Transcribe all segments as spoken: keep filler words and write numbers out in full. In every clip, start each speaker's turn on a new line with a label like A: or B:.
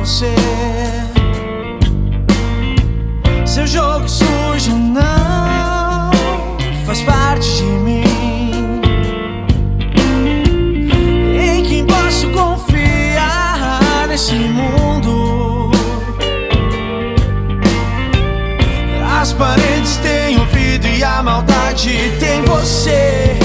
A: você. Seu jogo sujo não faz parte de mim. Em quem posso confiar nesse mundo? As paredes têm ouvido e a maldade tem você.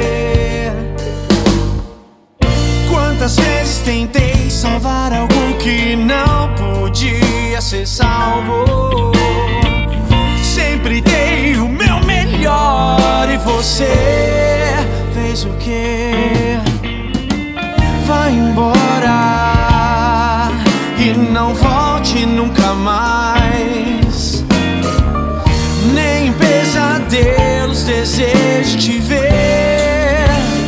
A: Quantas vezes tentei salvar algo que não podia ser salvo. Sempre dei o meu melhor e você fez o quê? Vai embora e não volte nunca mais. Nem em pesadelos desejo te ver.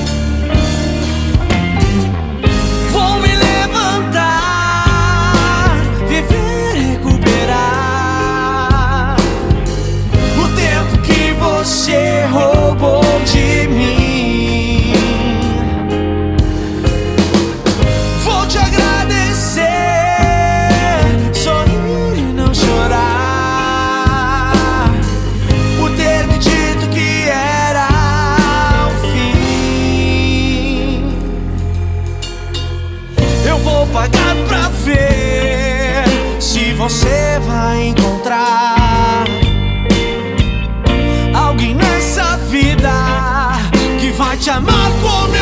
A: Vou me levantar, viver, recuperar o tempo que você roubou de mim. Vou te agradecer, sorrir e não chorar, por ter me dito que era o fim. Eu vou pagar pra ver se você vai encontrar alguém nessa vida que vai te amar como eu